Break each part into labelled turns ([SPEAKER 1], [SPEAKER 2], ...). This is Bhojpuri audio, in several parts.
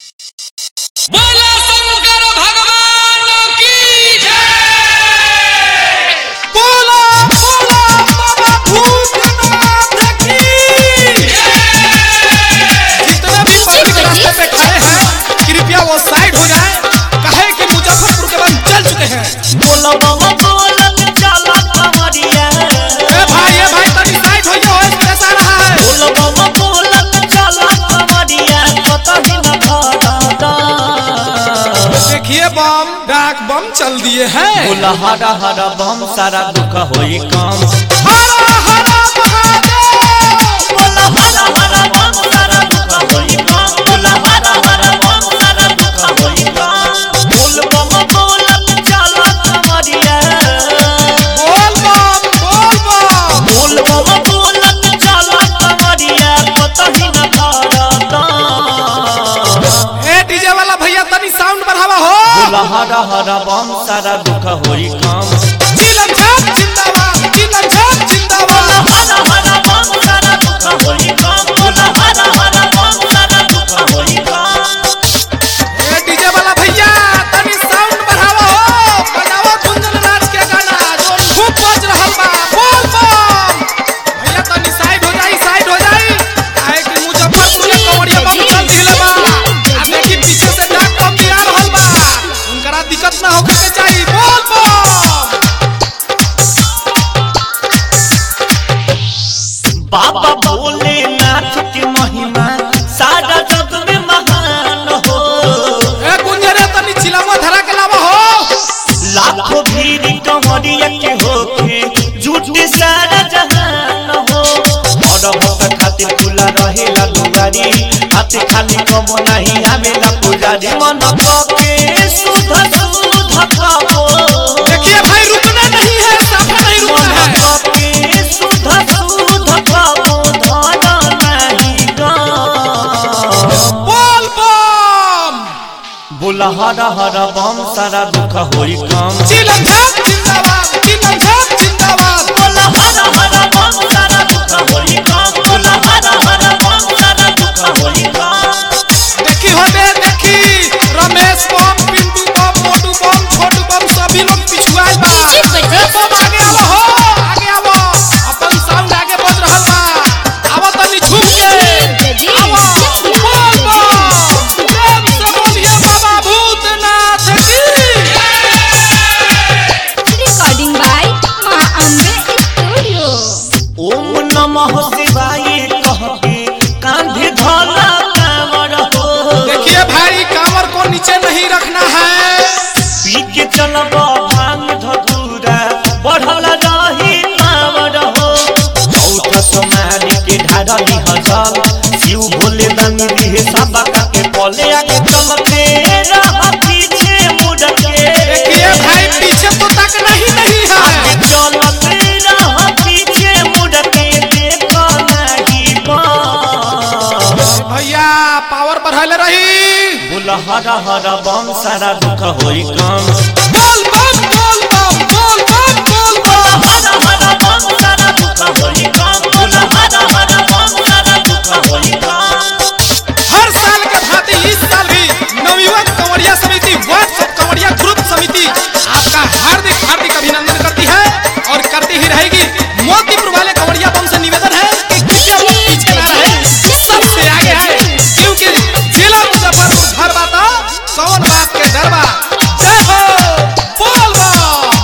[SPEAKER 1] बोला शंकर भगवान की जय।
[SPEAKER 2] बोला बोला बाबा भूतनाथ की जय। जितने भी पब्लिक रास्ते पे खड़े हैं कृपया वो साइड हो जाएं, कहे कि मुजफ्फरपुर के बम चल चुके हैं।
[SPEAKER 3] बोला बाबा बोलत चला खबरिया
[SPEAKER 2] ए भाई तनी साइड होइए, हो स्ट्रेस आ रहा है।
[SPEAKER 3] बोला बाबा बोलत चला खबरिया कतही न खाता
[SPEAKER 2] देखिए बम डाक बम चल दिए हैं।
[SPEAKER 3] बोला हरा हरा बम सारा दुख होई कम।
[SPEAKER 2] हरा हरा महादेव।
[SPEAKER 3] बोला हरा हरा बम सारा दुख होई कम। बोला हरा हरा बम सारा दुख होई कम। बोल बम बोलत चला खबरिया
[SPEAKER 2] बोल बम बोल बम।
[SPEAKER 3] बोल बम बोलत चला खबरिया कतही न खाता
[SPEAKER 2] ए डीजे वाला भैया तनी साउंड बढ़ावा हो।
[SPEAKER 3] बोला हरा हरा बम सारा दुख होई कम।
[SPEAKER 2] चिलम छाप जिंदाबाद, चिलम छाप जिंदाबाद।
[SPEAKER 3] हरा हरा बम सारा दुख होई कम। बोला हरा हरा बम सारा दुख होई कम।
[SPEAKER 2] ए डीजे वाला भैया तनी साउंड बढ़ावा हो, बजावा कुंदन राज के गाना जो खूब बज रहल बा। बोल बम भैया तनी साइड हो जाई, साइड हो जाई। काहे कि मुजफ्फरपुर के कवड़िया बम चल दिले बा। आ देखी पीछे से डाक बम भी आ रहल बा, उनकरा दिक्कत ना होखे के चाहिए। बोल बम
[SPEAKER 3] बाबा भोलेनाथ की महिमा सारा जग में महान हो।
[SPEAKER 2] ए गुंजरे तनी चिलमवा धरा के लावा हो।
[SPEAKER 3] लाखों भीड़ कमरिया के होके झूठी सारा जहान हो। और भक्त खातिर खुला रहेला दुआरी, हाथ खाली कम नहीं आवेला पुजारी। मन के सुध सुध खाओ।
[SPEAKER 2] देखिए भाई रुकना नहीं है, साफा नहीं रुकना है।
[SPEAKER 3] मन के सुध सुध खाओ धन नहीं गाओ।
[SPEAKER 2] बोल बम
[SPEAKER 3] बोला हरा हरा बम सारा दुख होई कम।
[SPEAKER 2] चिलम छाप जिंदाबाद, चिलम छाप जिंदाबाद।
[SPEAKER 3] बोला हरा हरा बम सारा दुख होई कम। बोला हरा हरा बम सारा दुख होई कम।
[SPEAKER 2] देखी होते देखी रमेश बम, पिंटू बम, मोटू बम, छोटू बम सभी लोग पिछुआल बा। ए बम आगे आवो हो, आगे आवो। अपन साउंड आगे बज रहल बा। आवो तनी झुक के आवो। बोल बम प्रेम से बोलिए बाबा भूतनाथ की
[SPEAKER 4] Recording by Ma Ambe Studio.
[SPEAKER 3] ओम नमः शिवाय कह के कांधे धला कांवर हो।
[SPEAKER 2] देखिए भाई कांवर को नीचे नहीं रखना है।
[SPEAKER 3] पी के चलब भांग धतूरा बढ़ल रही कांवर हो। चौथ सोमारी के ढारली हजल शिव भोले दानी दिहे सबा के पले आगे चलते रह पीछे मुड़ के।
[SPEAKER 2] देखिए भाई पीछे तो तक नहीं है।
[SPEAKER 3] चलते रह पीछे मुड़ के देखो नहीं बम।
[SPEAKER 2] भैया पावर बढ़ाले रही।
[SPEAKER 3] बोला हरा हरा बम सारा दुख होई कम।
[SPEAKER 2] बोल बम बोल बम बोल बम बोल
[SPEAKER 3] बोला
[SPEAKER 2] बम।
[SPEAKER 3] हरा हरा बम सारा दुख होई कम। बोला हरा हरा बम सारा दुख होई कम।
[SPEAKER 2] हर साल के भांति इस साल भी नवयुवक कंवरिया समिति व्हाट्सएप कंवरिया ग्रुप समिति आपका हार्दिक हार्दिक अभिनंदन करती है और करती ही रहेगी। मोतीपुर वाले कंवरिया बम से निवेदन है कि कृपया लोग पीछे ना रहे, सबसे आगे आए, क्योंकि जिला मुजफ्फरपुर घर बाता कौन बात के डरबा। जय हो बोल बम।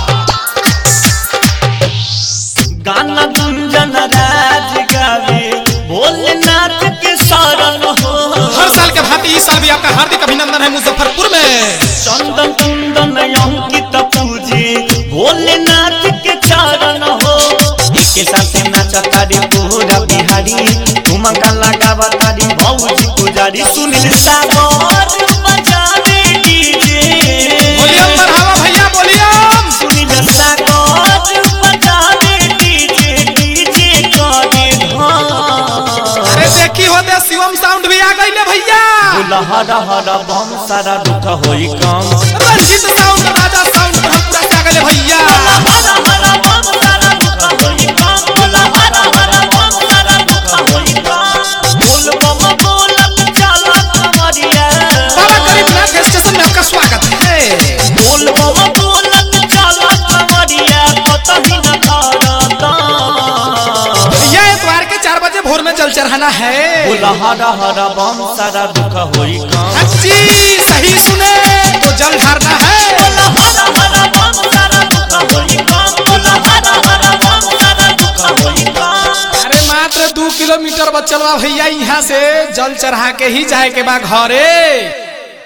[SPEAKER 3] गाना गुंजन राज गावे भोलेनाथ के शरण हो।
[SPEAKER 2] हर साल के भांति इस साल भी आपका हार्दिक अभिनंदन है मुजफ्फरपुर में।
[SPEAKER 3] चंदन कुंदन अंकित पूजे भोलेनाथ के चरण हो। एक साथ नाचतारी पूरा बिहारी, ठुमका लगावतारी भौजी पुजारी। सुनील सागर बजावे डीजे।
[SPEAKER 2] वॉल्यूम बढ़ावा भैया वॉल्यूम।
[SPEAKER 3] सुनील सागर बजावे डीजे डीजे करे धान।
[SPEAKER 2] अरे देखी होते शिवम साउंड भी आ गई ले भैया।
[SPEAKER 3] बोला हरा हरा बम सारा दुख होई कम।
[SPEAKER 2] रंजीत साउंड राजा साउंड पूरा से आ गए भैया।
[SPEAKER 3] बोला हरा हरा बम सारा दुख होई कम। बोला हरा हरा बम सारा दुख होई कम। बोल बम बोलत चला खबरिया
[SPEAKER 2] जोर में जल चढ़ाना है।
[SPEAKER 3] बोला हरा हरा बम सारा दुख होई कम।
[SPEAKER 2] जी सही सुने तो जल ढारना है।
[SPEAKER 3] बोला हरा हरा बम सारा दुख होई कम। बोला हरा हरा बम सारा दुख होई कम।
[SPEAKER 2] अरे मात्र 2 किलोमीटर बचलवा भैया यहाँ से जल चढ़ा के ही जाए के बा घरे।